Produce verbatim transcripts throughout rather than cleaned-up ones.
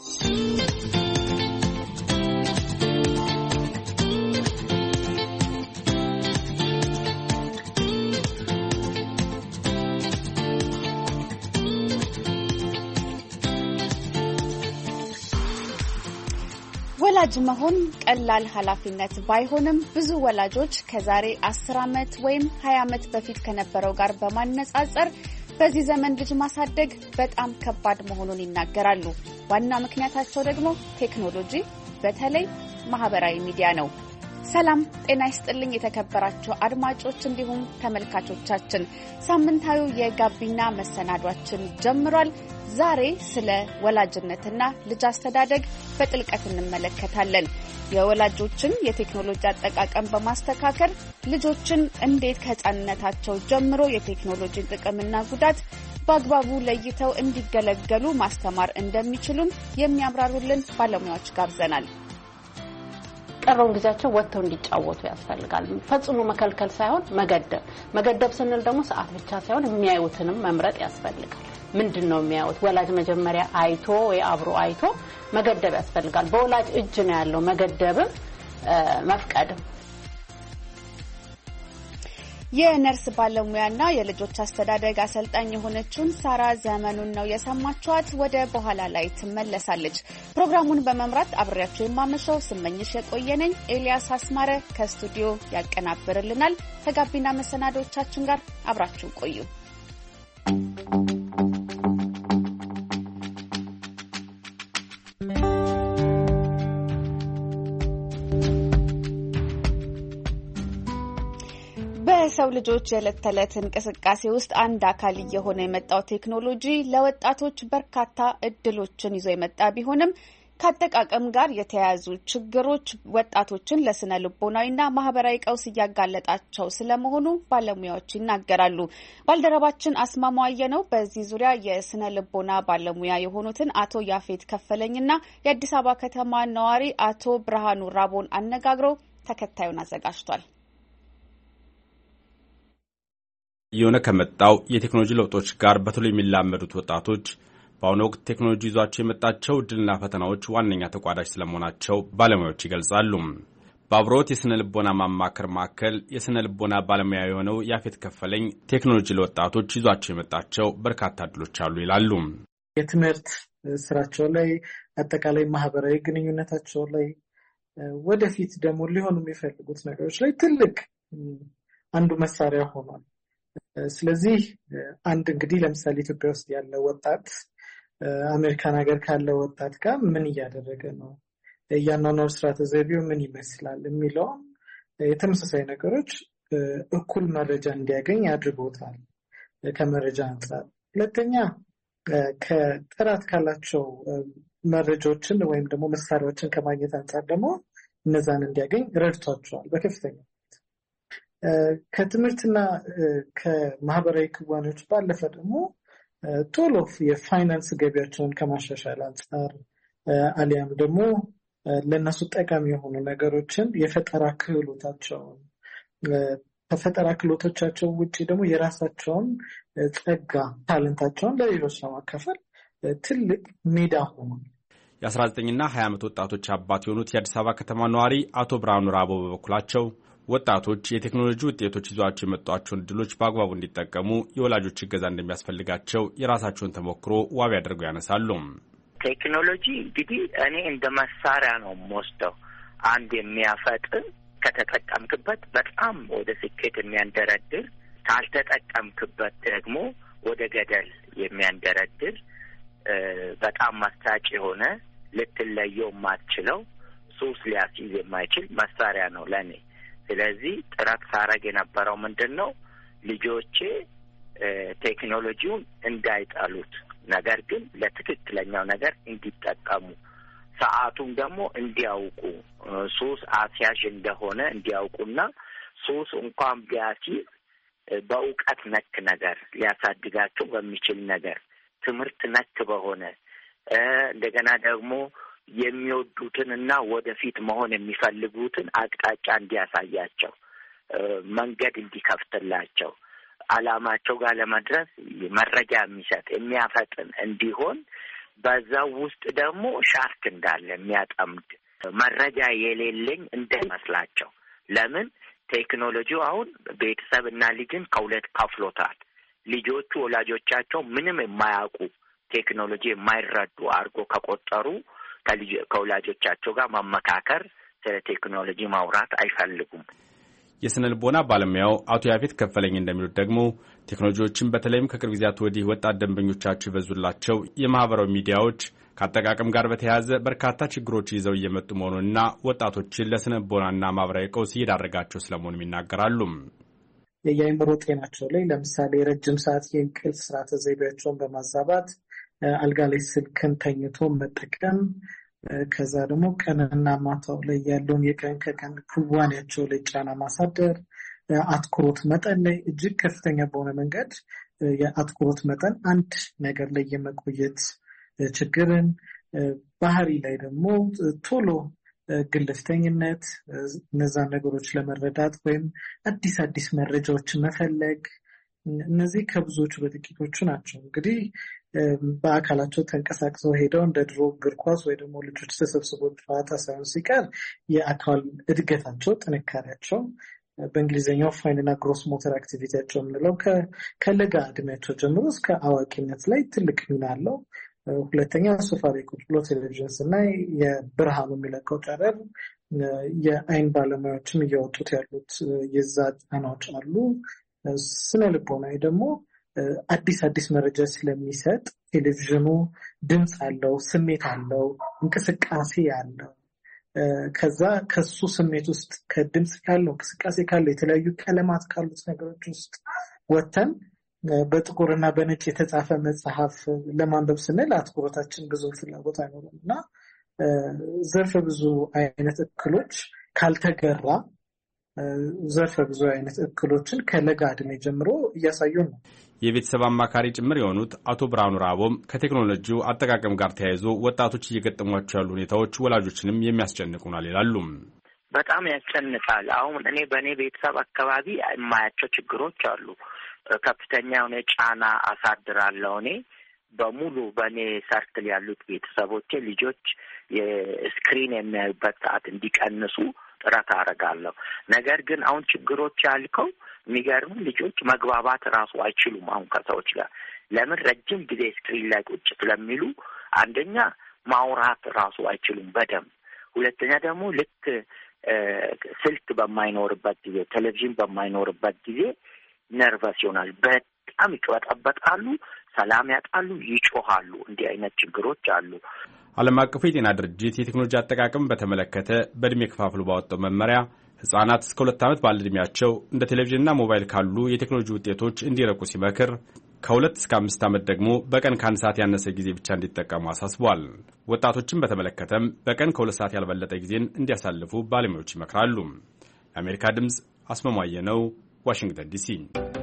ወላጅ መሆን ቀላል ኃላፊነት ባይሆንም ብዙ ወላጆች ከዛሬ አስር አመት ወይም ሃያ አመት በፊት ከነበረው ጋር በማነጻጸር በዚህ ዘመን ልጅ ማሳደግ በጣም ከባድ መሆኑን ይናገራሉ። ዋና ምክንያታቸው ደግሞ ቴክኖሎጂ በተለይ ማህበራዊ ሚዲያ ነው። ሰላም ጤና ይስጥልኝ የተከበራችሁ አድማጮች እንዲሁም ተመልካቾቻችን፣ ሳምንታዊው የጋቢና መሰናዷችን ጀምሯል። ዛሬ ስለ ወላጅነትና ልጅ አስተዳደግ በጥልቀት እንመለከታለን። የወላጆችን የቴክኖሎጂ አጠቃቀም በማስተካከል ልጆችን እንዴት ከህፃንነታቸው ጀምሮ የቴክኖሎጂን ጥቅምና ጉዳት በአግባቡ ለይተው እንዲገለገሉ ማስተማር እንደሚችሉም የሚያብራሩልን ባለሙያዎች ጋብዘናል። ቀረውን ጊዜያቸው ወጥተው እንዲጫወቱ ያስፈልጋል። ፈጽሞ መከልከል ሳይሆን መገደብ መገደብ ስንል ደግሞ ሰዓት ብቻ ሳይሆን የሚያዩትንም መምረጥ ያስፈልጋል። ምንድነው የሚያዩት? ወላጅ መጀመሪያ አይቶ ወይ አብሮ አይቶ መገደብ ያስፈልጋል። በወላጅ እጅ ነው ያለው መገደብም መፍቀድም። የነርስ ባለሙያና የልጆች አስተዳደግ አሰልጣኝ የሆነችውን ሳራ ዘመኑን ነው የሰማችኋት። ወደ በኋላ ላይ ትመለሳለች። ፕሮግራሙን በመምራት አብሬያችሁ የማመሸው ስመኝሽ የቆየነኝ። ኤልያስ አስማረ ከስቱዲዮ ያቀናብርልናል። ከጋቢና መሰናዶቻችን ጋር አብራችሁ ቆዩ። በሰው ልጆች የዕለት ተዕለት እንቅስቃሴ ውስጥ አንድ አካል እየሆነ የመጣው ቴክኖሎጂ ለወጣቶች በርካታ እድሎችን ይዞ የመጣ ቢሆንም ከአጠቃቀም ጋር የተያያዙ ችግሮች ወጣቶችን ለስነ ልቦናዊና ማህበራዊ ቀውስ እያጋለጣቸው ስለመሆኑ ባለሙያዎች ይናገራሉ። ባልደረባችን አስማማየ ነው በዚህ ዙሪያ የስነ ልቦና ባለሙያ የሆኑትን አቶ ያፌት ከፈለኝና የአዲስ አበባ ከተማ ነዋሪ አቶ ብርሃኑ ራቦን አነጋግሮ ተከታዩን አዘጋጅቷል። የሆነ ከመጣው የቴክኖሎጂ ለውጦች ጋር በተሎ የሚላመዱት ወጣቶች በአሁኑ ወቅት ቴክኖሎጂ ይዟቸው የመጣቸው ድልና ፈተናዎች ዋነኛ ተቋዳሽ ስለመሆናቸው ባለሙያዎች ይገልጻሉ። በአብሮት የስነ ልቦና ማማከር ማዕከል የስነ ልቦና ባለሙያ የሆነው ያፌት ከፈለኝ ቴክኖሎጂ ለወጣቶች ይዟቸው የመጣቸው በርካታ እድሎች አሉ ይላሉ። የትምህርት ስራቸው ላይ፣ አጠቃላይ ማህበራዊ ግንኙነታቸው ላይ፣ ወደፊት ደግሞ ሊሆኑ የሚፈልጉት ነገሮች ላይ ትልቅ አንዱ መሳሪያ ሆኗል። ስለዚህ አንድ እንግዲህ ለምሳሌ ኢትዮጵያ ውስጥ ያለ ወጣት አሜሪካን ሀገር ካለ ወጣት ጋር ምን እያደረገ ነው፣ ያኗኗር ስርዓተ ዘይቤው ምን ይመስላል የሚለው የተመሳሳይ ነገሮች እኩል መረጃ እንዲያገኝ አድርጎታል ከመረጃ አንጻር። ሁለተኛ ከጥራት ካላቸው መረጃዎችን ወይም ደግሞ መሳሪያዎችን ከማግኘት አንጻር ደግሞ እነዛን እንዲያገኝ ረድቷቸዋል በከፍተኛ። ከትምህርትና ከማህበራዊ ክዋኔዎች ባለፈ ደግሞ ቶሎ የፋይናንስ ገቢያቸውን ከማሻሻል አንጻር አሊያም ደግሞ ለነሱ ጠቃሚ የሆኑ ነገሮችን የፈጠራ ክህሎታቸውን ከፈጠራ ክህሎቶቻቸው ውጪ ደግሞ የራሳቸውን ጸጋ ታለንታቸውን ለሌሎች ለማካፈል ትልቅ ሜዳ ሆኗል። የአስራ ዘጠኝ እና ሃያ አመት ወጣቶች አባት የሆኑት የአዲስ አበባ ከተማ ነዋሪ አቶ ብርሃኑ ራቦ በበኩላቸው ወጣቶች የቴክኖሎጂ ውጤቶች ይዟቸው የመጧቸውን እድሎች በአግባቡ እንዲጠቀሙ የወላጆች እገዛ እንደሚያስፈልጋቸው የራሳቸውን ተሞክሮ ዋቢ አድርገው ያነሳሉ። ቴክኖሎጂ እንግዲህ እኔ እንደ መሳሪያ ነው የምወስደው። አንድ የሚያፈጥን ከተጠቀምክበት በጣም ወደ ስኬት የሚያንደረድር፣ ካልተጠቀምክበት ደግሞ ወደ ገደል የሚያንደረድር በጣም ማስታጭ የሆነ ልትለየው የማትችለው ሱስ ሊያስይዝ የማይችል መሳሪያ ነው ለኔ። ስለዚህ ጥረት ሳረግ የነበረው ምንድነው ልጆቼ ቴክኖሎጂውን እንዳይጣሉት፣ ነገር ግን ለትክክለኛው ነገር እንዲጠቀሙ፣ ሰዓቱን ደግሞ እንዲያውቁ፣ ሱስ አስያዥ እንደሆነ እንዲያውቁና ሱስ እንኳን ቢያስይዝ በእውቀት ነክ ነገር ሊያሳድጋቸው በሚችል ነገር ትምህርት ነክ በሆነ እንደገና ደግሞ የሚወዱትንና ወደፊት መሆን የሚፈልጉትን አቅጣጫ እንዲያሳያቸው፣ መንገድ እንዲከፍትላቸው፣ አላማቸው ጋር ለመድረስ መረጃ የሚሰጥ የሚያፈጥን እንዲሆን በዛው ውስጥ ደግሞ ሻርክ እንዳለ የሚያጠምድ መረጃ የሌለኝ እንደመስላቸው። ለምን ቴክኖሎጂው አሁን ቤተሰብና ልጅን ከሁለት ከፍሎታል። ልጆቹ ወላጆቻቸው ምንም የማያውቁ ቴክኖሎጂ የማይረዱ አድርጎ ከቆጠሩ ከወላጆቻቸው ጋር መመካከር ስለ ቴክኖሎጂ ማውራት አይፈልጉም። የስነ ልቦና ባለሙያው አቶ ያፌት ከፈለኝ እንደሚሉት ደግሞ ቴክኖሎጂዎችን በተለይም ከቅርብ ጊዜያት ወዲህ ወጣት ደንበኞቻቸው ይበዙላቸው የማህበራዊ ሚዲያዎች ከአጠቃቀም ጋር በተያያዘ በርካታ ችግሮች ይዘው እየመጡ መሆኑንና ወጣቶችን ለስነ ልቦናና ማህበራዊ ቀውስ እየዳረጋቸው ስለመሆኑም ይናገራሉ። የአእምሮ ጤናቸው ላይ ለምሳሌ ረጅም ሰዓት የእንቅልፍ ስርዓተ ዘይቤያቸውን በማዛባት አልጋ ላይ ስልክን ተኝቶ መጠቀም፣ ከዛ ደግሞ ቀንና ማታው ላይ ያለውን የቀን ከቀን ክዋኔያቸው ላይ ጫና ማሳደር፣ አትኩሮት መጠን ላይ እጅግ ከፍተኛ በሆነ መንገድ የአትኩሮት መጠን አንድ ነገር ላይ የመቆየት ችግርን፣ ባህሪ ላይ ደግሞ ቶሎ ግልፍተኝነት፣ እነዛን ነገሮች ለመረዳት ወይም አዲስ አዲስ መረጃዎችን መፈለግ፣ እነዚህ ከብዙዎቹ በጥቂቶቹ ናቸው። እንግዲህ በአካላቸው ተንቀሳቅሰው ሄደው እንደ ድሮ እግር ኳስ ወይ ደግሞ ልጆች ተሰብስቦ ጨዋታ ሳይሆን ሲቀር የአካል እድገታቸው፣ ጥንካሬያቸው በእንግሊዝኛው ፋይንና ግሮስ ሞተር አክቲቪቲያቸው የምንለው ከለጋ እድሜያቸው ጀምሮ እስከ አዋቂነት ላይ ትልቅ ሚና አለው። ሁለተኛ ሶፋ ላይ ቁጭ ብሎ ቴሌቪዥን ስናይ የብርሃኑ የሚለቀው ጨረር የአይን ባለሙያዎችም እያወጡት ያሉት የዛ ጫናዎች አሉ። ስነ ልቦናዊ ደግሞ አዲስ አዲስ መረጃ ስለሚሰጥ ቴሌቪዥኑ ድምፅ አለው፣ ስሜት አለው፣ እንቅስቃሴ አለው። ከዛ ከሱ ስሜት ውስጥ ከድምፅ ካለው እንቅስቃሴ ካለው የተለያዩ ቀለማት ካሉት ነገሮች ውስጥ ወተን በጥቁርና በነጭ የተጻፈ መጽሐፍ ለማንበብ ስንል አትኩሮታችን ብዙ ፍላጎት አይኖርም እና ዘርፈ ብዙ አይነት እክሎች ካልተገራ ዘርፈ ብዙ አይነት እክሎችን ከለጋ ዕድሜ ጀምሮ እያሳዩን ነው። የቤተሰብ አማካሪ ጭምር የሆኑት አቶ ብርሃኑ ራቦም ከቴክኖሎጂው አጠቃቀም ጋር ተያይዞ ወጣቶች እየገጠሟቸው ያሉ ሁኔታዎች ወላጆችንም የሚያስጨንቁናል ይላሉ። በጣም ያስጨንቃል። አሁን እኔ በእኔ ቤተሰብ አካባቢ የማያቸው ችግሮች አሉ። ከፍተኛ የሆነ ጫና አሳድራለሁ። እኔ በሙሉ በእኔ ሰርክል ያሉት ቤተሰቦቼ ልጆች የስክሪን የሚያዩበት ሰዓት እንዲቀንሱ ጥረት አደርጋለሁ። ነገር ግን አሁን ችግሮች ያልከው የሚገርም ልጆች መግባባት ራሱ አይችሉም አሁን ከሰዎች ጋር። ለምን? ረጅም ጊዜ ስክሪን ላይ ቁጭ ስለሚሉ አንደኛ ማውራት ራሱ አይችሉም በደንብ። ሁለተኛ ደግሞ ልክ ስልክ በማይኖርበት ጊዜ፣ ቴሌቪዥን በማይኖርበት ጊዜ ነርቨስ ይሆናል። በጣም ይቅበጠበጣሉ፣ ሰላም ያጣሉ፣ ይጮሃሉ። እንዲህ አይነት ችግሮች አሉ። ዓለም አቀፉ የጤና ድርጅት የቴክኖሎጂ አጠቃቀም በተመለከተ በእድሜ ከፋፍሎ ባወጣው መመሪያ ህጻናት እስከ ሁለት ዓመት ባለ ዕድሜያቸው እንደ ቴሌቪዥንና ሞባይል ካሉ የቴክኖሎጂ ውጤቶች እንዲረቁ ሲመክር ከሁለት እስከ አምስት ዓመት ደግሞ በቀን ከአንድ ሰዓት ያነሰ ጊዜ ብቻ እንዲጠቀሙ አሳስቧል። ወጣቶችን በተመለከተም በቀን ከሁለት ሰዓት ያልበለጠ ጊዜን እንዲያሳልፉ ባለሙያዎች ይመክራሉ። የአሜሪካ ድምፅ አስመሟየ ነው፣ ዋሽንግተን ዲሲ።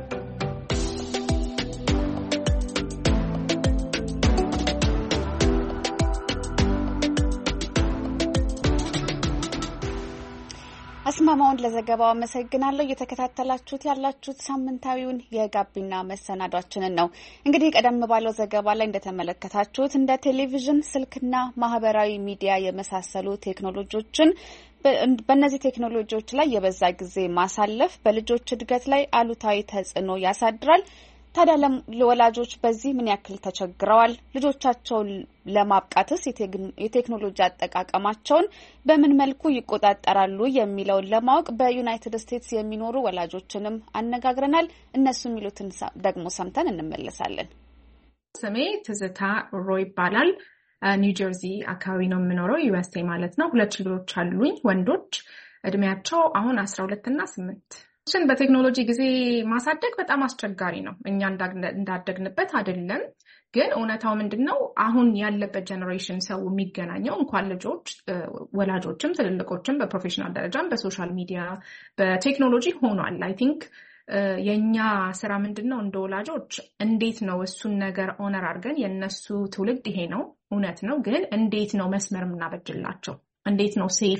አስማማውን ለዘገባው አመሰግናለሁ። እየተከታተላችሁት ያላችሁት ሳምንታዊውን የጋቢና መሰናዷችንን ነው። እንግዲህ ቀደም ባለው ዘገባ ላይ እንደተመለከታችሁት እንደ ቴሌቪዥን፣ ስልክና ማህበራዊ ሚዲያ የመሳሰሉ ቴክኖሎጂዎችን በእነዚህ ቴክኖሎጂዎች ላይ የበዛ ጊዜ ማሳለፍ በልጆች እድገት ላይ አሉታዊ ተጽዕኖ ያሳድራል። ታዲያ ለወላጆች በዚህ ምን ያክል ተቸግረዋል? ልጆቻቸውን ለማብቃትስ የቴክኖሎጂ አጠቃቀማቸውን በምን መልኩ ይቆጣጠራሉ የሚለውን ለማወቅ በዩናይትድ ስቴትስ የሚኖሩ ወላጆችንም አነጋግረናል። እነሱ የሚሉትን ደግሞ ሰምተን እንመለሳለን። ስሜ ትዝታ ሮይ ይባላል። ኒው ጀርዚ አካባቢ ነው የምኖረው፣ ዩኤስኤ ማለት ነው። ሁለት ልጆች አሉኝ፣ ወንዶች። እድሜያቸው አሁን አስራ ሁለት እና ስምንት። በቴክኖሎጂ ጊዜ ማሳደግ በጣም አስቸጋሪ ነው። እኛ እንዳደግንበት አይደለም። ግን እውነታው ምንድነው? አሁን ያለበት ጀነሬሽን ሰው የሚገናኘው እንኳን ልጆች ወላጆችም ትልልቆችም በፕሮፌሽናል ደረጃም በሶሻል ሚዲያ በቴክኖሎጂ ሆኗል። አይ ቲንክ የኛ ስራ ምንድነው እንደ ወላጆች እንዴት ነው እሱን ነገር ኦነር አድርገን የነሱ ትውልድ ይሄ ነው እውነት ነው፣ ግን እንዴት ነው መስመር የምናበጅላቸው? እንዴት ነው ሴፍ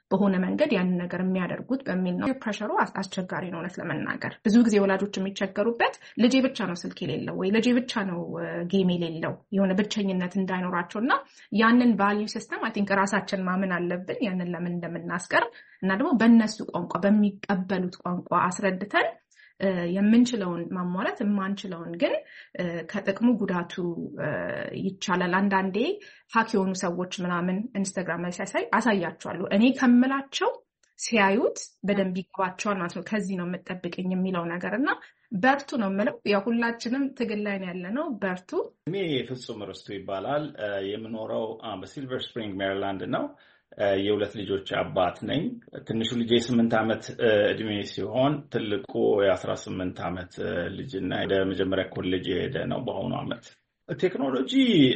በሆነ መንገድ ያን ነገር የሚያደርጉት በሚል ነው። ፕሬሸሩ አስቸጋሪ ነው እውነት ለመናገር። ብዙ ጊዜ ወላጆች የሚቸገሩበት ልጄ ብቻ ነው ስልክ የሌለው ወይ ልጄ ብቻ ነው ጌም የሌለው የሆነ ብቸኝነት እንዳይኖራቸው እና ያንን ቫልዩ ሲስተም አይ ቲንክ ራሳችን ማመን አለብን ያንን ለምን እንደምናስቀር እና ደግሞ በእነሱ ቋንቋ በሚቀበሉት ቋንቋ አስረድተን የምንችለውን ማሟላት የማንችለውን ግን ከጥቅሙ ጉዳቱ ይቻላል። አንዳንዴ ሀክ የሆኑ ሰዎች ምናምን ኢንስታግራም ላይ ሲያሳይ አሳያቸዋለሁ። እኔ ከምላቸው ሲያዩት በደንብ ይገባቸዋል ማለት ነው። ከዚህ ነው የምጠብቀኝ የሚለው ነገር እና በርቱ ነው የምለው። ያው ሁላችንም ትግል ላይ ያለ ነው። በርቱ። እኔ ፍጹም ርስቱ ይባላል። የምኖረው በሲልቨር ስፕሪንግ ሜሪላንድ ነው። የሁለት ልጆች አባት ነኝ። ትንሹ ልጅ ስምንት ዓመት እድሜ ሲሆን ትልቁ የአስራ ስምንት ዓመት ልጅና ወደ መጀመሪያ ኮሌጅ የሄደ ነው በአሁኑ ዓመት። ቴክኖሎጂ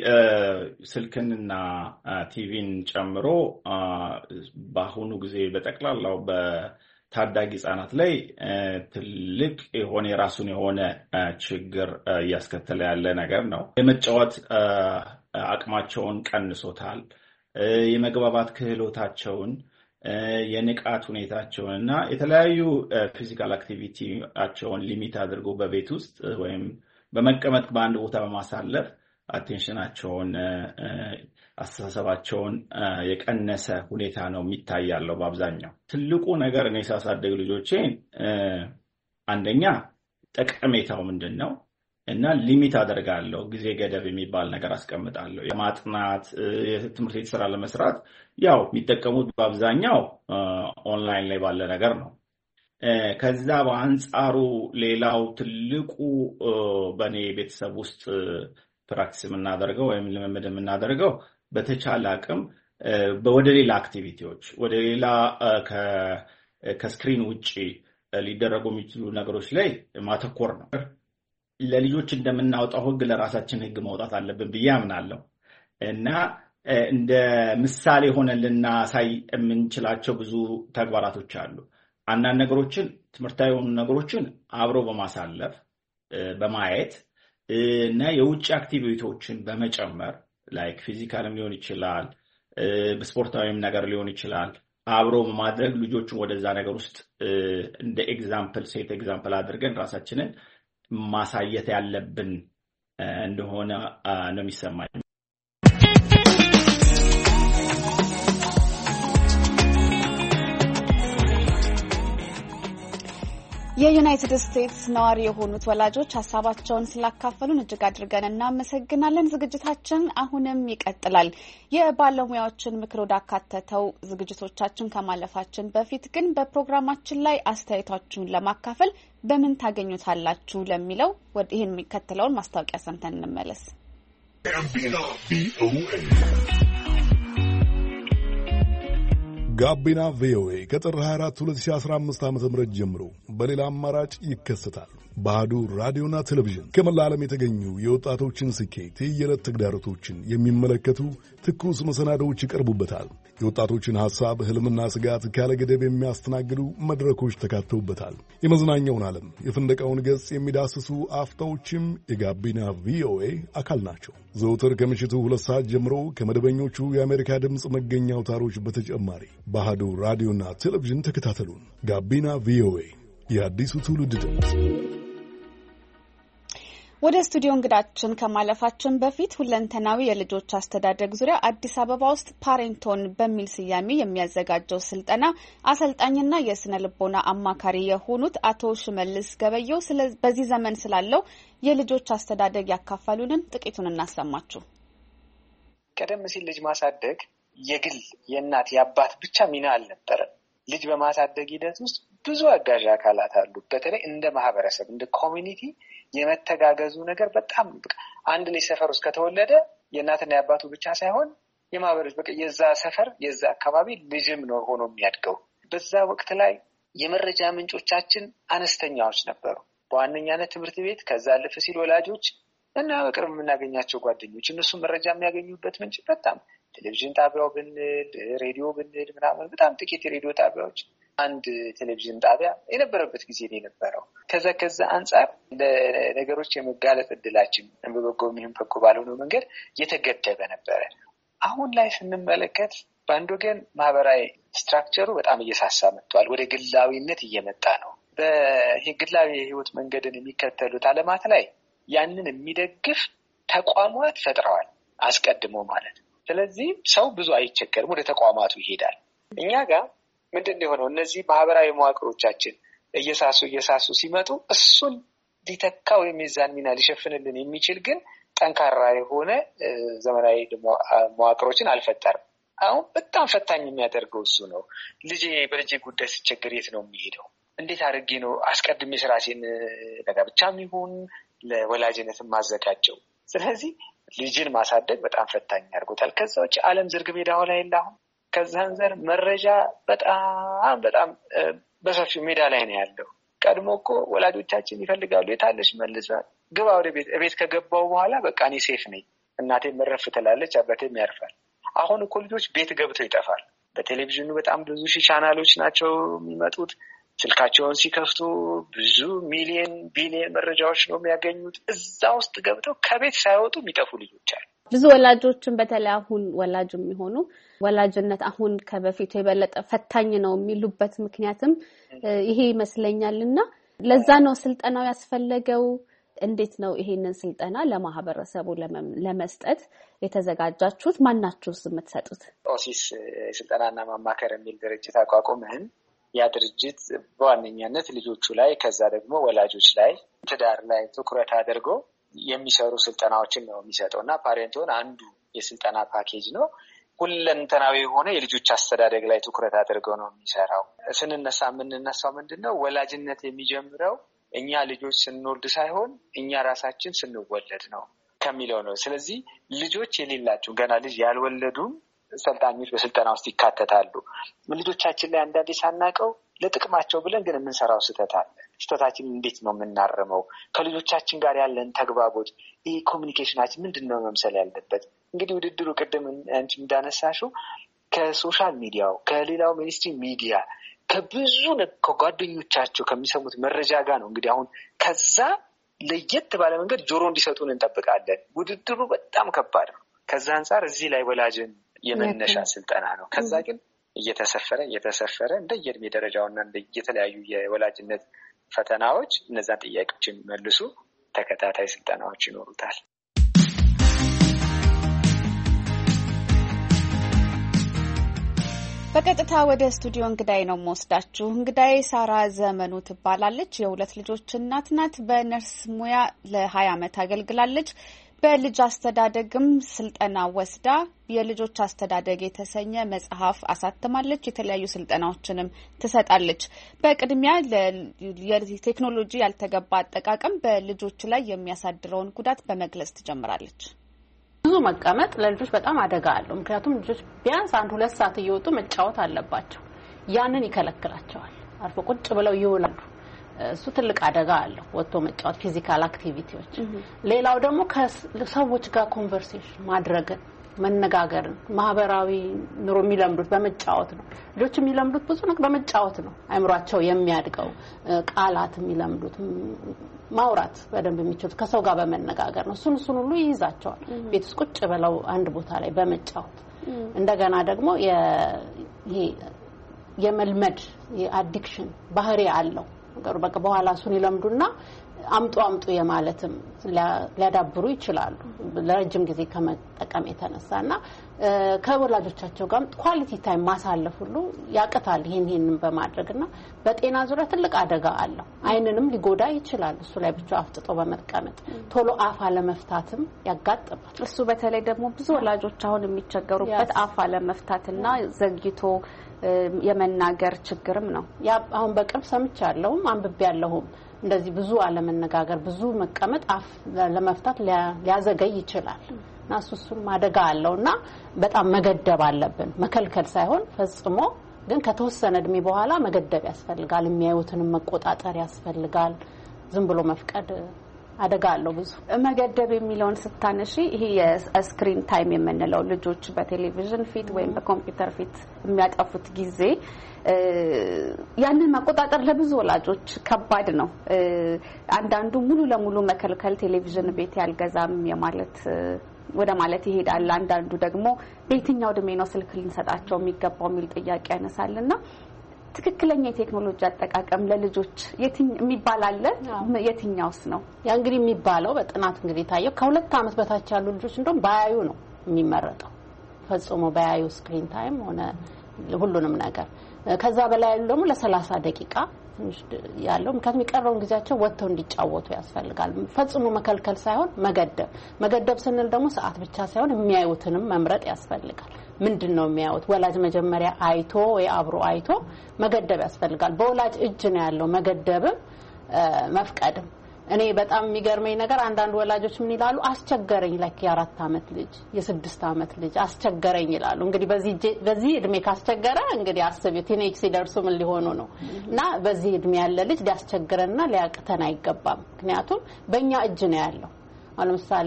ስልክንና ቲቪን ጨምሮ በአሁኑ ጊዜ በጠቅላላው በታዳጊ ህጻናት ላይ ትልቅ የሆነ የራሱን የሆነ ችግር እያስከተለ ያለ ነገር ነው። የመጫወት አቅማቸውን ቀንሶታል። የመግባባት ክህሎታቸውን የንቃት ሁኔታቸውን እና የተለያዩ ፊዚካል አክቲቪቲያቸውን ሊሚት አድርጎ በቤት ውስጥ ወይም በመቀመጥ በአንድ ቦታ በማሳለፍ አቴንሽናቸውን አስተሳሰባቸውን የቀነሰ ሁኔታ ነው የሚታያለው በአብዛኛው። ትልቁ ነገር እኔ ሳሳደግ ልጆቼን አንደኛ ጠቀሜታው ምንድነው እና ሊሚት አደርጋለሁ። ጊዜ ገደብ የሚባል ነገር አስቀምጣለሁ። የማጥናት የትምህርት ቤት ስራ ለመስራት ያው የሚጠቀሙት በአብዛኛው ኦንላይን ላይ ባለ ነገር ነው። ከዛ በአንጻሩ ሌላው ትልቁ በኔ ቤተሰብ ውስጥ ፕራክቲስ የምናደርገው ወይም ልምምድ የምናደርገው በተቻለ አቅም ወደ ሌላ አክቲቪቲዎች ወደ ሌላ ከስክሪን ውጪ ሊደረጉ የሚችሉ ነገሮች ላይ ማተኮር ነው። ለልጆች እንደምናወጣው ህግ ለራሳችን ህግ ማውጣት አለብን ብዬ አምናለሁ እና እንደ ምሳሌ ሆነን ልናሳይ የምንችላቸው ብዙ ተግባራቶች አሉ። አንዳንድ ነገሮችን ትምህርታዊ የሆኑ ነገሮችን አብሮ በማሳለፍ በማየት እና የውጭ አክቲቪቲዎችን በመጨመር ላይክ ፊዚካልም ሊሆን ይችላል በስፖርታዊም ነገር ሊሆን ይችላል አብሮ በማድረግ ልጆቹን ወደዛ ነገር ውስጥ እንደ ኤግዛምፕል ሴት ኤግዛምፕል አድርገን ራሳችንን ማሳየት ያለብን እንደሆነ ነው የሚሰማኝ። የዩናይትድ ስቴትስ ነዋሪ የሆኑት ወላጆች ሀሳባቸውን ስላካፈሉን እጅግ አድርገን እናመሰግናለን። ዝግጅታችን አሁንም ይቀጥላል። የባለሙያዎችን ምክር ወዳካተተው ዝግጅቶቻችን ከማለፋችን በፊት ግን በፕሮግራማችን ላይ አስተያየታችሁን ለማካፈል በምን ታገኙታላችሁ ለሚለው ይህን የሚከተለውን ማስታወቂያ ሰምተን እንመለስ። ጋቢና ቪኦኤ ከጥር ሃያ አራት ሁለት ሺህ አስራ አምስት ዓ.ም ጀምሮ በሌላ አማራጭ ይከሰታል። ባህዱ ራዲዮና ቴሌቪዥን ከመላ ዓለም የተገኙ የወጣቶችን ስኬት፣ የየዕለት ተግዳሮቶችን የሚመለከቱ ትኩስ መሰናዶዎች ይቀርቡበታል። የወጣቶችን ሐሳብ፣ ህልምና ስጋት ካለ ገደብ የሚያስተናግዱ መድረኮች ተካተውበታል። የመዝናኛውን ዓለም፣ የፍንደቃውን ገጽ የሚዳስሱ አፍታዎችም የጋቢና ቪኦኤ አካል ናቸው። ዘውትር ከምሽቱ ሁለት ሰዓት ጀምሮ ከመደበኞቹ የአሜሪካ ድምፅ መገኛ አውታሮች በተጨማሪ ባህዱ ራዲዮና ቴሌቪዥን ተከታተሉን። ጋቢና ቪኦኤ የአዲሱ ትውልድ ድምፅ። ወደ ስቱዲዮ እንግዳችን ከማለፋችን በፊት ሁለንተናዊ የልጆች አስተዳደግ ዙሪያ አዲስ አበባ ውስጥ ፓሬንቶን በሚል ስያሜ የሚያዘጋጀው ስልጠና አሰልጣኝና የስነ ልቦና አማካሪ የሆኑት አቶ ሽመልስ ገበየው በዚህ ዘመን ስላለው የልጆች አስተዳደግ ያካፈሉንን ጥቂቱን እናሰማችሁ። ቀደም ሲል ልጅ ማሳደግ የግል የእናት የአባት ብቻ ሚና አልነበረም። ልጅ በማሳደግ ሂደት ውስጥ ብዙ አጋዥ አካላት አሉ። በተለይ እንደ ማህበረሰብ እንደ ኮሚኒቲ የመተጋገዙ ነገር በጣም አንድ ልጅ ሰፈር ውስጥ ከተወለደ የእናትና የአባቱ ብቻ ሳይሆን የማህበረሰብ በቃ የዛ ሰፈር የዛ አካባቢ ልጅም ነው ሆኖ የሚያድገው። በዛ ወቅት ላይ የመረጃ ምንጮቻችን አነስተኛዎች ነበሩ። በዋነኛነት ትምህርት ቤት፣ ከዛ አለፍ ሲል ወላጆች እና በቅርብ የምናገኛቸው ጓደኞች እነሱ መረጃ የሚያገኙበት ምንጭ በጣም ቴሌቪዥን ጣቢያው ብንል ሬዲዮ ብንል ምናምን በጣም ጥቂት የሬዲዮ ጣቢያዎች አንድ ቴሌቪዥን ጣቢያ የነበረበት ጊዜ ነው የነበረው። ከዛ ከዛ አንጻር ለነገሮች የመጋለጥ እድላችን በበጎ የሚሆን በጎ ባልሆነው መንገድ የተገደበ ነበረ። አሁን ላይ ስንመለከት በአንድ ወገን ማህበራዊ ስትራክቸሩ በጣም እየሳሳ መጥቷል። ወደ ግላዊነት እየመጣ ነው። በይሄ ግላዊ የህይወት መንገድን የሚከተሉት ዓለማት ላይ ያንን የሚደግፍ ተቋማት ፈጥረዋል አስቀድሞ ማለት። ስለዚህ ሰው ብዙ አይቸገርም፣ ወደ ተቋማቱ ይሄዳል። እኛ ጋር ምንድነው የሆነው? እነዚህ ማህበራዊ መዋቅሮቻችን እየሳሱ እየሳሱ ሲመጡ እሱን ሊተካ ወይም የዛን ሚና ሊሸፍንልን የሚችል ግን ጠንካራ የሆነ ዘመናዊ መዋቅሮችን አልፈጠርም። አሁን በጣም ፈታኝ የሚያደርገው እሱ ነው። ልጄ በልጄ ጉዳይ ሲቸገር የት ነው የሚሄደው? እንዴት አድርጌ ነው አስቀድሜ ስራሴን ለጋብቻም ይሁን ለወላጅነት ማዘጋጀው? ስለዚህ ልጅን ማሳደግ በጣም ፈታኝ ያርጎታል። ከዛ ውጭ ዓለም ዝርግ ሜዳ ሆነ የለውም። ከዛ አንፃር መረጃ በጣም በጣም በሰፊው ሜዳ ላይ ነው ያለው። ቀድሞ እኮ ወላጆቻችን ይፈልጋሉ የታለሽ መልሳ ግባ ወደ ቤት ቤት ከገባው በኋላ በቃ እኔ ሴፍ ነኝ፣ እናቴ መረፍ ትላለች፣ አባቴም ያርፋል። አሁን እኮ ልጆች ቤት ገብተው ይጠፋል። በቴሌቪዥኑ በጣም ብዙ ሺህ ቻናሎች ናቸው የሚመጡት። ስልካቸውን ሲከፍቱ ብዙ ሚሊዮን ቢሊዮን መረጃዎች ነው የሚያገኙት። እዛ ውስጥ ገብተው ከቤት ሳይወጡ የሚጠፉ ልጆች አሉ። ብዙ ወላጆችን በተለይ አሁን ወላጅ የሚሆኑ ወላጅነት አሁን ከበፊቱ የበለጠ ፈታኝ ነው የሚሉበት ምክንያትም ይሄ ይመስለኛልና ለዛ ነው ስልጠናው ያስፈለገው። እንዴት ነው ይሄንን ስልጠና ለማህበረሰቡ ለመስጠት የተዘጋጃችሁት? ማናችሁስ የምትሰጡት? ኦሲስ ስልጠናና ማማከር የሚል ድርጅት አቋቁመን ያ ድርጅት በዋነኛነት ልጆቹ ላይ ከዛ ደግሞ ወላጆች ላይ ትዳር ላይ ትኩረት አድርጎ የሚሰሩ ስልጠናዎችን ነው የሚሰጠው እና ፓሬንቶን አንዱ የስልጠና ፓኬጅ ነው። ሁለንተናዊ የሆነ የልጆች አስተዳደግ ላይ ትኩረት አድርገው ነው የሚሰራው። ስንነሳ የምንነሳው ምንድነው ወላጅነት የሚጀምረው እኛ ልጆች ስንወልድ ሳይሆን እኛ ራሳችን ስንወለድ ነው ከሚለው ነው። ስለዚህ ልጆች የሌላቸው ገና ልጅ ያልወለዱም ሰልጣኞች በስልጠና ውስጥ ይካተታሉ። ልጆቻችን ላይ አንዳንዴ ሳናቀው ለጥቅማቸው ብለን ግን የምንሰራው ስህተት አለ። ስህተታችንን እንዴት ነው የምናርመው? ከልጆቻችን ጋር ያለን ተግባቦት፣ ይህ ኮሚኒኬሽናችን ምንድን ነው መምሰል ያለበት? እንግዲህ ውድድሩ ቅድም አንቺ እንዳነሳሽው ከሶሻል ሚዲያው ከሌላው ሚኒስትሪ ሚዲያ ከብዙ ከጓደኞቻቸው ከሚሰሙት መረጃ ጋር ነው እንግዲህ አሁን ከዛ ለየት ባለ መንገድ ጆሮ እንዲሰጡን እንጠብቃለን። ውድድሩ በጣም ከባድ ነው። ከዛ አንጻር እዚህ ላይ ወላጅን የመነሻ ስልጠና ነው። ከዛ ግን እየተሰፈረ እየተሰፈረ እንደ የእድሜ ደረጃውና እንደ የተለያዩ የወላጅነት ፈተናዎች እነዛን ጥያቄዎች የሚመልሱ ተከታታይ ስልጠናዎች ይኖሩታል። በቀጥታ ወደ ስቱዲዮ እንግዳይ ነው የምወስዳችሁ። እንግዳይ ሳራ ዘመኑ ትባላለች። የሁለት ልጆች እናት ናት። በነርስ ሙያ ለሀያ ዓመት አገልግላለች። በልጅ አስተዳደግም ስልጠና ወስዳ የልጆች አስተዳደግ የተሰኘ መጽሐፍ አሳትማለች። የተለያዩ ስልጠናዎችንም ትሰጣለች። በቅድሚያ ለቴክኖሎጂ ያልተገባ አጠቃቀም በልጆች ላይ የሚያሳድረውን ጉዳት በመግለጽ ትጀምራለች። ብዙ መቀመጥ ለልጆች በጣም አደጋ አለው። ምክንያቱም ልጆች ቢያንስ አንድ ሁለት ሰዓት እየወጡ መጫወት አለባቸው። ያንን ይከለክላቸዋል። አርፎ ቁጭ ብለው ይውላሉ። እሱ ትልቅ አደጋ አለው። ወጥቶ መጫወት ፊዚካል አክቲቪቲዎች። ሌላው ደግሞ ከሰዎች ጋር ኮንቨርሴሽን ማድረግን፣ መነጋገርን፣ ማህበራዊ ኑሮ የሚለምዱት በመጫወት ነው። ልጆች የሚለምዱት ብዙ ነገር በመጫወት ነው። አእምሯቸው የሚያድገው ቃላት የሚለምዱት ማውራት በደንብ የሚችሉት ከሰው ጋር በመነጋገር ነው። እሱን እሱን ሁሉ ይይዛቸዋል። ቤት ውስጥ ቁጭ ብለው አንድ ቦታ ላይ በመጫወት እንደገና ደግሞ ይሄ የመልመድ የአዲክሽን ባህሪ አለው። በቃ በኋላ እሱን ይለምዱና አምጡ አምጡ የማለትም ሊያዳብሩ ይችላሉ ለረጅም ጊዜ ከመጠቀም የተነሳና ከወላጆቻቸው ጋር ኳሊቲ ታይም ማሳለፍ ሁሉ ያቀታል። ይሄን ይሄንን በማድረግና በጤና ዙሪያ ትልቅ አደጋ አለው። አይንንም ሊጎዳ ይችላል። እሱ ላይ ብቻ አፍጥጦ በመቀመጥ ቶሎ አፍ አለመፍታትም ያጋጥማል። እሱ በተለይ ደግሞ ብዙ ወላጆች አሁን የሚቸገሩበት አፍ አለመፍታትና ዘግይቶ የመናገር ችግርም ነው። ያ አሁን በቅርብ ሰምቻለሁ አንብቤያለሁ። እንደዚህ ብዙ አለመነጋገር ብዙ መቀመጥ አፍ ለመፍታት ሊያዘገይ ይችላል። እና እሱን ማደጋ አለውና በጣም መገደብ አለብን። መከልከል ሳይሆን ፈጽሞ ግን ከተወሰነ እድሜ በኋላ መገደብ ያስፈልጋል። የሚያዩትን መቆጣጠር ያስፈልጋል። ዝም ብሎ መፍቀድ አደጋ አለው። ብዙ መገደብ የሚለውን ስታነሺ ይሄ የስክሪን ታይም የምንለው ልጆች በቴሌቪዥን ፊት ወይም በኮምፒውተር ፊት የሚያጠፉት ጊዜ ያንን መቆጣጠር ለብዙ ወላጆች ከባድ ነው። አንዳንዱ ሙሉ ለሙሉ መከልከል ቴሌቪዥን ቤት ያልገዛም የማለት ወደ ማለት ይሄዳል። አንዳንዱ ደግሞ በየትኛው እድሜ ነው ስልክ ልንሰጣቸው የሚገባው የሚል ጥያቄ ያነሳልና ትክክለኛ የቴክኖሎጂ አጠቃቀም ለልጆች የትኛው የሚባል አለ? የትኛውስ ነው? ያ እንግዲህ የሚባለው በጥናት እንግዲህ ታየው ከሁለት ዓመት በታች ያሉ ልጆች እንደውም ባያዩ ነው የሚመረጠው። ፈጽሞ ባያዩ ስክሪን ታይም ሆነ ሁሉንም ነገር ከዛ በላይ ያሉ ደግሞ ለሰላሳ ደቂቃ ያለው ምክንያቱም የሚቀረውን ጊዜያቸው ወጥተው እንዲጫወቱ ያስፈልጋል። ፈጽሞ መከልከል ሳይሆን መገደብ መገደብ ስንል ደግሞ ሰዓት ብቻ ሳይሆን የሚያዩትንም መምረጥ ያስፈልጋል። ምንድነው የሚያዩት? ወላጅ መጀመሪያ አይቶ ወይ አብሮ አይቶ መገደብ ያስፈልጋል። በወላጅ እጅ ነው ያለው መገደብም መፍቀድም። እኔ በጣም የሚገርመኝ ነገር አንዳንድ ወላጆች ምን ይላሉ? አስቸገረኝ ለክ የአራት አመት ልጅ የስድስት አመት ልጅ አስቸገረኝ ይላሉ። እንግዲህ በዚህ በዚህ እድሜ ካስቸገረ እንግዲህ አስቢው ቲኔጅ ሲደርሱ ምን ሊሆኑ ነው? እና በዚህ እድሜ ያለ ልጅ ሊያስቸግረንና ሊያቅተን አይገባም። ምክንያቱም በእኛ እጅ ነው ያለው። አሁን ለምሳሌ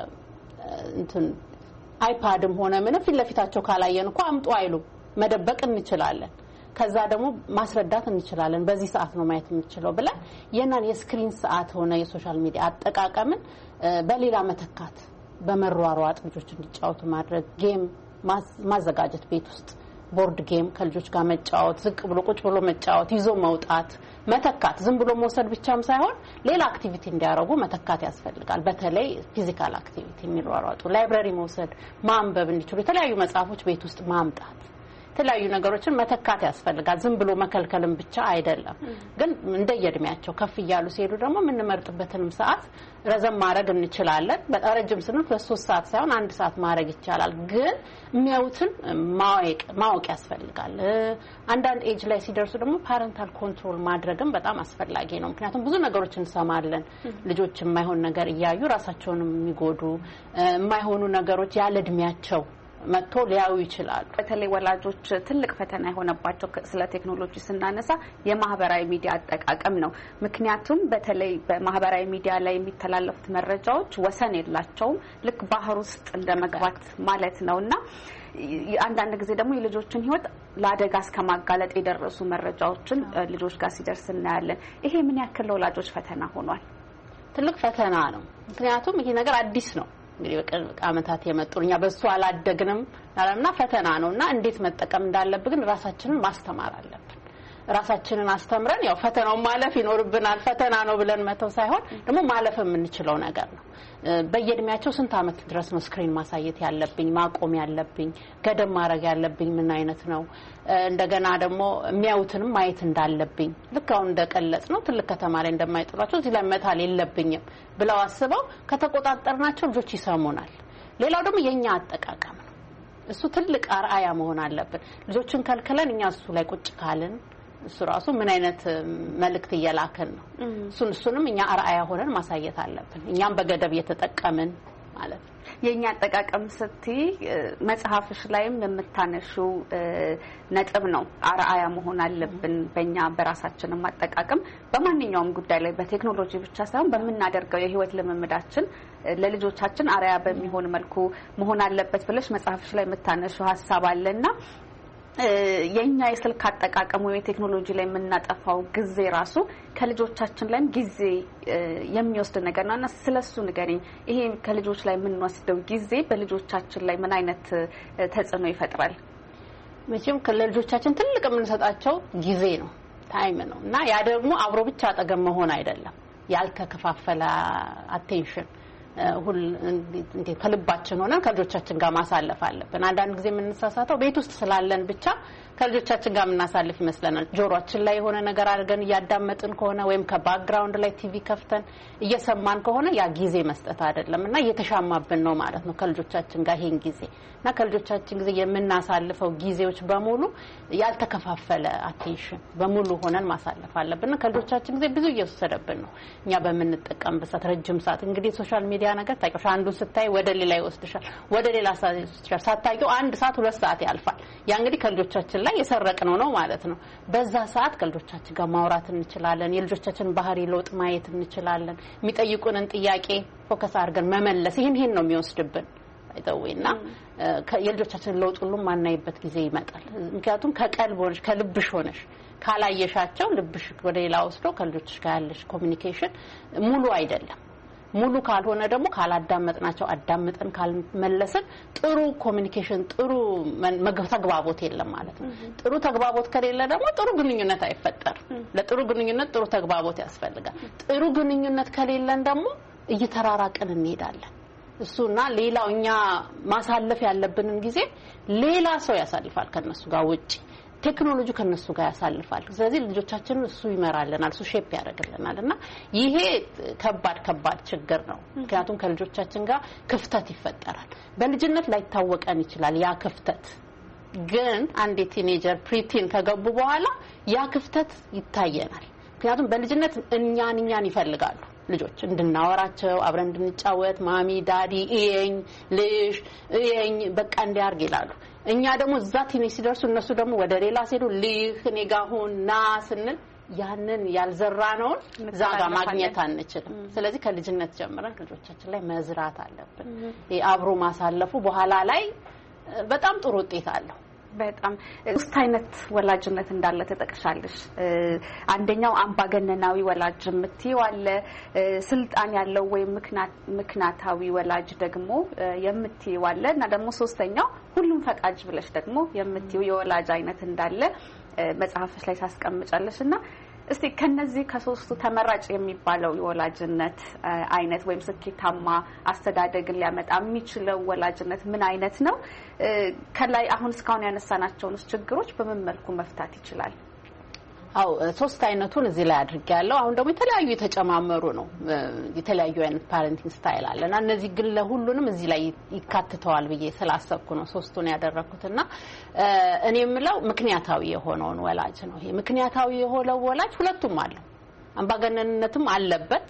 እንትን አይፓድም ሆነ ምን ፊት ለፊታቸው ካላየን እንኳን አምጡ አይሉ መደበቅ እንችላለን። ከዛ ደግሞ ማስረዳት እንችላለን። በዚህ ሰዓት ነው ማየት የምንችለው ብለ የናን የስክሪን ሰዓት ሆነ የሶሻል ሚዲያ አጠቃቀምን በሌላ መተካት በመሯሯጥ ልጆች እንዲጫወቱ ማድረግ፣ ጌም ማዘጋጀት፣ ቤት ውስጥ ቦርድ ጌም ከልጆች ጋር መጫወት፣ ዝቅ ብሎ ቁጭ ብሎ መጫወት፣ ይዞ መውጣት መተካት። ዝም ብሎ መውሰድ ብቻም ሳይሆን ሌላ አክቲቪቲ እንዲያደርጉ መተካት ያስፈልጋል። በተለይ ፊዚካል አክቲቪቲ የሚሯሯጡ ላይብራሪ መውሰድ፣ ማንበብ እንዲችሉ የተለያዩ መጽሐፎች ቤት ውስጥ ማምጣት፣ የተለያዩ ነገሮችን መተካት ያስፈልጋል። ዝም ብሎ መከልከልም ብቻ አይደለም። ግን እንደየእድሜያቸው ከፍ ይያሉ ሲሄዱ ደግሞ የምንመርጥበትንም ሰዓት ረዘም ማድረግ እንችላለን። በጣም ረጅም ስንል ለሶስት ሰዓት ሳይሆን አንድ ሰዓት ማድረግ ይቻላል። ግን የሚያዩትን ማወቅ ማወቅ ያስፈልጋል። አንዳንድ ኤጅ ላይ ሲደርሱ ደግሞ ፓረንታል ኮንትሮል ማድረግም በጣም አስፈላጊ ነው። ምክንያቱም ብዙ ነገሮችን እንሰማለን። ልጆች የማይሆን ነገር እያዩ ራሳቸውንም የሚጎዱ የማይሆኑ ነገሮች ያለ እድሜያቸው መጥቶ ሊያዩ ይችላሉ። በተለይ ወላጆች ትልቅ ፈተና የሆነባቸው ስለ ቴክኖሎጂ ስናነሳ የማህበራዊ ሚዲያ አጠቃቀም ነው። ምክንያቱም በተለይ በማህበራዊ ሚዲያ ላይ የሚተላለፉት መረጃዎች ወሰን የላቸውም። ልክ ባህር ውስጥ እንደመግባት ማለት ነውና አንዳንድ ጊዜ ደግሞ የልጆችን ህይወት ለአደጋ እስከማጋለጥ የደረሱ መረጃዎችን ልጆች ጋር ሲደርስ እናያለን። ይሄ ምን ያክል ለወላጆች ፈተና ሆኗል? ትልቅ ፈተና ነው። ምክንያቱም ይሄ ነገር አዲስ ነው። እንግዲህ በቅርብ ዓመታት የመጡኛ በሱ አላደግንም አለምና ፈተና ነውና እንዴት መጠቀም እንዳለብን ራሳችንን ማስተማር አለብን። ራሳችንን አስተምረን ያው ፈተናው ማለፍ ይኖርብናል። ፈተና ነው ብለን መተው ሳይሆን ደግሞ ማለፍ የምንችለው ነገር ነው። በየእድሜያቸው ስንት አመት ድረስ ነው ስክሪን ማሳየት ያለብኝ ማቆም ያለብኝ ገደብ ማድረግ ያለብኝ ምን አይነት ነው? እንደገና ደግሞ የሚያዩትንም ማየት እንዳለብኝ ልክ አሁን እንደቀለጽ ነው ትልቅ ከተማ ላይ እንደማይጥሏቸው እዚህ ላይ መታል የለብኝም ብለው አስበው ከተቆጣጠርናቸው ልጆች ይሰሙናል። ሌላው ደግሞ የኛ አጠቃቀም ነው። እሱ ትልቅ አርአያ መሆን አለበት። ልጆችን ከልከለን እኛ እሱ ላይ ቁጭ ካልን እሱ ራሱ ምን አይነት መልእክት እየላከን ነው? እሱን እሱንም እኛ አርአያ ሆነን ማሳየት አለብን። እኛም በገደብ እየተጠቀምን ማለት ነው። የኛ አጠቃቀም ስትይ መጽሐፍሽ ላይም የምታነሺው ነጥብ ነው። አርአያ መሆን አለብን በእኛ በራሳችንም አጠቃቀም በማንኛውም ጉዳይ ላይ በቴክኖሎጂ ብቻ ሳይሆን በመናደርገው የህይወት ልምምዳችን ለልጆቻችን አርአያ በሚሆን መልኩ መሆን አለበት ብለሽ መጽሐፍሽ ላይ የምታነሺው ሐሳብ አለና የኛ የስልክ አጠቃቀም ወይ ቴክኖሎጂ ላይ የምናጠፋው ጊዜ ራሱ ከልጆቻችን ላይ ጊዜ የሚወስድ ነገር ነውና ስለሱ ንገሪኝ። ይሄ ከልጆች ላይ የምንወስደው ጊዜ በልጆቻችን ላይ ምን አይነት ተጽዕኖ ይፈጥራል? መቼም ከልጆቻችን ትልቅ የምንሰጣቸው ጊዜ ነው፣ ታይም ነው እና ያ ደግሞ አብሮ ብቻ አጠገብ መሆን አይደለም። ያልተከፋፈለ አቴንሽን ሁሉ እንዴ ከልባችን ሆነን ከልጆቻችን ጋር ማሳለፍ አለብን። አንዳንድ ጊዜ የምንሳሳተው ቤት ውስጥ ስላለን ብቻ ከልጆቻችን ጋር ምናሳልፍ ይመስለናል። ጆሮአችን ላይ የሆነ ነገር አድርገን እያዳመጥን ከሆነ ወይም ከባክግራውንድ ላይ ቲቪ ከፍተን እየሰማን ከሆነ ያ ጊዜ መስጠት አይደለምና እየተሻማብን ነው ማለት ነው ከልጆቻችን ጋር ይሄን ጊዜና ከልጆቻችን ጊዜ የምናሳልፈው ጊዜዎች በሙሉ ያልተከፋፈለ አቴንሽን በሙሉ ሆነን ማሳለፍ አለብን። ከልጆቻችን ጊዜ ብዙ እየወሰደብን ነው እኛ በመንጠቀምበት ሰዓት ረጅም ሰዓት እንግዲህ ሶሻል ሚዲያ ነገር ታውቂው አንዱን ስታይ ወደ ሌላ ይወስድሻል፣ ወደ ሌላ ሰዓት ይወስድሻል። ሳታውቂው አንድ ሰዓት ሁለት ሰዓት ያልፋል። ያ እንግዲህ ከልጆቻችን ላይ የሰረቅነው ነው ማለት ነው። በዛ ሰዓት ከልጆቻችን ጋር ማውራት እንችላለን። የልጆቻችን ባህሪ ለውጥ ማየት እንችላለን። የሚጠይቁንን ጥያቄ ፎከስ አድርገን መመለስ ይሄን ይሄን ነው የሚወስድብን አይተውይና የልጆቻችን ለውጥ ሁሉ ማናይበት ጊዜ ይመጣል። ምክንያቱም ከቀልብ ሆነሽ ከልብሽ ሆነሽ ካላየሻቸው ልብሽ ወደ ሌላ ወስዶ ከልጆችሽ ጋር ያለሽ ኮሙኒኬሽን ሙሉ አይደለም። ሙሉ ካልሆነ ደግሞ ካላዳመጥናቸው አዳምጠን ካልመለስን ጥሩ ኮሙኒኬሽን ጥሩ ተግባቦት የለም ማለት ነው። ጥሩ ተግባቦት ከሌለ ደግሞ ጥሩ ግንኙነት አይፈጠርም። ለጥሩ ግንኙነት ጥሩ ተግባቦት ያስፈልጋል። ጥሩ ግንኙነት ከሌለን ደግሞ እየተራራቀን እንሄዳለን። እሱና ሌላው እኛ ማሳለፍ ያለብንን ጊዜ ሌላ ሰው ያሳልፋል ከነሱ ጋር ውጪ ቴክኖሎጂ ከነሱ ጋር ያሳልፋል። ስለዚህ ልጆቻችንን እሱ ይመራልናል፣ እሱ ሼፕ ያደርግልናልና ይሄ ከባድ ከባድ ችግር ነው። ምክንያቱም ከልጆቻችን ጋር ክፍተት ይፈጠራል። በልጅነት ላይ ታወቀን ይችላል ያ ክፍተት፣ ግን አንድ ቲኔጀር ፕሪቲን ከገቡ በኋላ ያ ክፍተት ይታየናል። ምክንያቱም በልጅነት እኛን እኛን ይፈልጋሉ ልጆች እንድናወራቸው አብረን እንድንጫወት ማሚ ዳዲ እየኝ ልጅ እየኝ በቃ እንዲያርግ ይላሉ። እኛ ደግሞ እዛ ትንሽ ሲደርሱ እነሱ ደግሞ ወደ ሌላ ሲሄዱ ልጅ እኔ ጋር ሆና ስንል ያንን ያልዘራነውን ዛጋ ማግኘት አንችልም። ስለዚህ ከልጅነት ጀምረን ልጆቻችን ላይ መዝራት አለብን። የአብሮ ማሳለፉ በኋላ ላይ በጣም ጥሩ ውጤት አለው። በጣም ሶስት አይነት ወላጅነት እንዳለ ተጠቅሻለሽ። አንደኛው አምባገነናዊ ወላጅ የምትይው አለ፣ ስልጣን ያለው ወይ ምክንያታዊ ወላጅ ደግሞ የምትይው አለ እና ደግሞ ሶስተኛው ሁሉም ፈቃጅ ብለሽ ደግሞ የምትይው የወላጅ አይነት እንዳለ መጽሐፍሽ ላይ ታስቀምጫለሽና እስቲ ከነዚህ ከሶስቱ ተመራጭ የሚባለው የወላጅነት አይነት ወይም ስኬታማ አስተዳደግን ሊያመጣ የሚችለው ወላጅነት ምን አይነት ነው? ከላይ አሁን እስካሁን ያነሳናቸውን ችግሮች በምን መልኩ መፍታት ይችላል? አው ሶስት አይነቱን እዚህ ላይ አድርጌያለሁ። አሁን ደግሞ የተለያዩ የተጨማመሩ ነው። የተለያዩ አይነት ፓረንቲንግ ስታይል አለና እነዚህ ግን ለሁሉንም እዚህ ላይ ይካተታል ብዬ ስላሰብኩ ነው ሶስቱን ያደረኩትና እኔ የምለው ምክንያታዊ የሆነውን ወላጅ ነው። ይሄ ምክንያታዊ የሆነው ወላጅ ሁለቱም አለው። አምባገነንነትም አለበት፣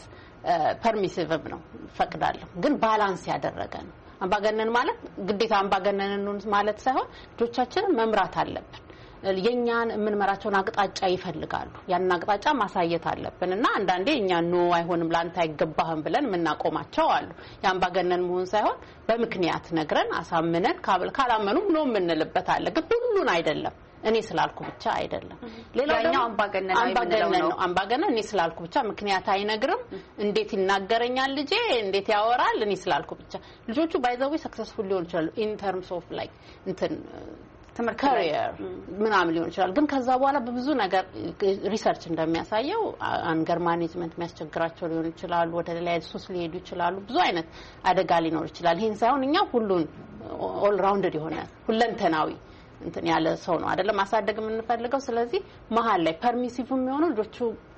ፐርሚሲቭም ነው ፈቅዳለሁ፣ ግን ባላንስ ያደረገ ነው። አምባገነን ማለት ግዴታ አምባገነንን ማለት ሳይሆን ልጆቻችንን መምራት አለብን። የኛን የምንመራቸውን አቅጣጫ ይፈልጋሉ። ያን አቅጣጫ ማሳየት አለብንና አንዳንዴ እኛ ኖ አይሆንም ላንተ አይገባህም ብለን ምናቆማቸው አሉ። ያምባገነን መሆን ሳይሆን በምክንያት ነግረን አሳምነን ካብል ካላመኑም ኖ ምንልበት አለ። ግን ሁሉን አይደለም፣ እኔ ስላልኩ ብቻ አይደለም። ሌላው ደግሞ አምባገነን ነው። አምባገነን እኔ ስላልኩ ብቻ ምክንያት አይነግርም። እንዴት ይናገረኛል ልጄ እንዴት ያወራል እኔ ስላልኩ ብቻ። ልጆቹ ባይ ዘ ዌይ ሰክሰስፉል ሊሆን ይችላል ኢን ተርምስ ኦፍ ላይክ እንትን ትምህርት ካሪየር ምናምን ሊሆን ይችላል። ግን ከዛ በኋላ በብዙ ነገር ሪሰርች እንደሚያሳየው አንገር ማኔጅመንት የሚያስቸግራቸው ሊሆን ይችላል፣ ወደ ሌላ ሱስ ሊሄዱ ይችላሉ፣ ብዙ አይነት አደጋ ሊኖር ይችላል። ይሄን ሳይሆን እኛ ሁሉን ኦል ራውንድድ የሆነ ሁለንተናዊ እንትን ያለ ሰው ነው አይደለም ማሳደግ የምንፈልገው። ስለዚህ መሀል ላይ ፐርሚሲቭ የሚሆኑ ልጆቹ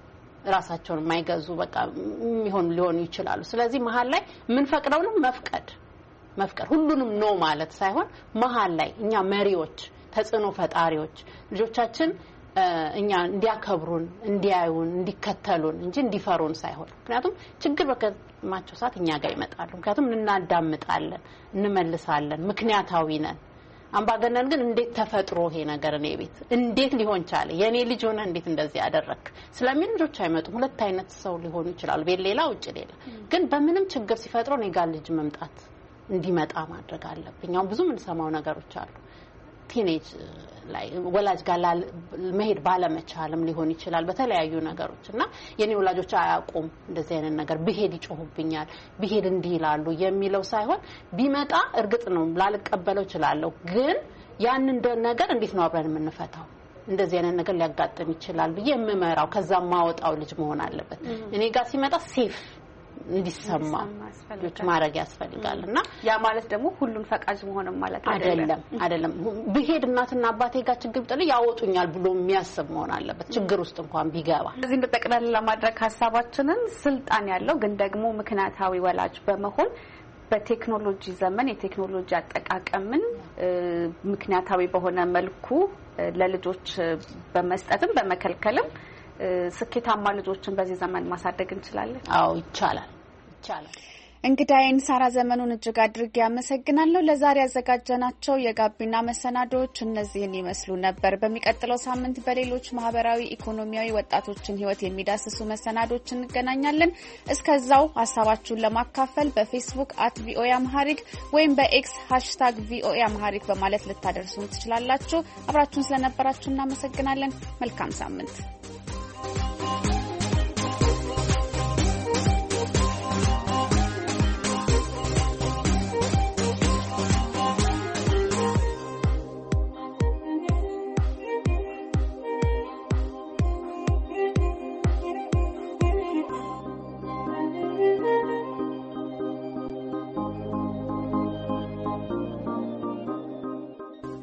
ራሳቸውን የማይገዙ በቃ የሚሆኑ ሊሆኑ ይችላሉ። ስለዚህ መሀል ላይ ምን ፈቅደውንም መፍቀድ መፍቀር ሁሉንም ኖ ማለት ሳይሆን መሀል ላይ እኛ መሪዎች ተጽዕኖ ፈጣሪዎች ልጆቻችን እኛ እንዲያከብሩን እንዲያዩን እንዲከተሉን እንጂ እንዲፈሩን ሳይሆን። ምክንያቱም ችግር በከማቸው ሰዓት እኛ ጋር ይመጣሉ። ምክንያቱም እናዳምጣለን፣ እንመልሳለን፣ ምክንያታዊ ነን። አምባገነን ግን እንዴት ተፈጥሮ ይሄ ነገር ነው ቤት እንዴት ሊሆን ቻለ የኔ ልጅ ሆነ እንዴት እንደዚህ ያደረክ ስለምን ልጆች አይመጡም። ሁለት አይነት ሰው ሊሆኑ ይችላሉ፣ ቤት ሌላ ውጭ ሌላ። ግን በምንም ችግር ሲፈጥሩ ነው ጋር ልጅ መምጣት እንዲመጣ ማድረግ አለብኝ። አሁን ብዙ ምን ሰማው ነገሮች አሉ ቲኔጅ ላይ ወላጅ ጋር መሄድ ባለመቻልም ሊሆን ይችላል በተለያዩ ነገሮችና የኔ ወላጆች አያውቁም እንደዚህ አይነት ነገር ብሄድ ይጮሁብኛል ብሄድ እንዲህ ይላሉ የሚለው ሳይሆን ቢመጣ እርግጥ ነው ላልቀበለው ይችላል፣ ግን ያን ነገር እንዴት ነው አብረን የምንፈታው? እንደዚህ አይነት ነገር ሊያጋጥም ይችላል ብዬ የምመራው ከዛ ማወጣው ልጅ መሆን አለበት። እኔ ጋር ሲመጣ ሴፍ እንዲሰማ ልጅ ማድረግ ያስፈልጋልና ያ ማለት ደግሞ ሁሉን ፈቃጅ መሆን ማለት አይደለም አይደለም። ብሄድ እናትና አባቴ ጋር ችግር ጥል ያወጡኛል ብሎ የሚያስብ መሆን አለበት ችግር ውስጥ እንኳን ቢገባ። ስለዚህ እንደጠቅላላ ለማድረግ ሐሳባችንን ስልጣን ያለው ግን ደግሞ ምክንያታዊ ወላጅ በመሆን በቴክኖሎጂ ዘመን የቴክኖሎጂ አጠቃቀምን ምክንያታዊ በሆነ መልኩ ለልጆች በመስጠትም በመከልከልም ስኬታማ ልጆችን በዚህ ዘመን ማሳደግ እንችላለን። አዎ ይቻላል ይቻላል። እንግዳዬን ሳራ ዘመኑን እጅግ አድርጌ ያመሰግናለሁ። ለዛሬ ያዘጋጀናቸው የጋቢና መሰናዶዎች እነዚህን ይመስሉ ነበር። በሚቀጥለው ሳምንት በሌሎች ማህበራዊ ኢኮኖሚያዊ ወጣቶችን ህይወት የሚዳስሱ መሰናዶዎች እንገናኛለን። እስከዛው ሀሳባችሁን ለማካፈል በፌስቡክ አት ቪኦኤ አምሃሪክ ወይም በኤክስ ሃሽታግ ቪኦኤ አምሃሪክ በማለት ልታደርሱን ትችላላችሁ። አብራችሁን ስለነበራችሁ እናመሰግናለን። መልካም ሳምንት።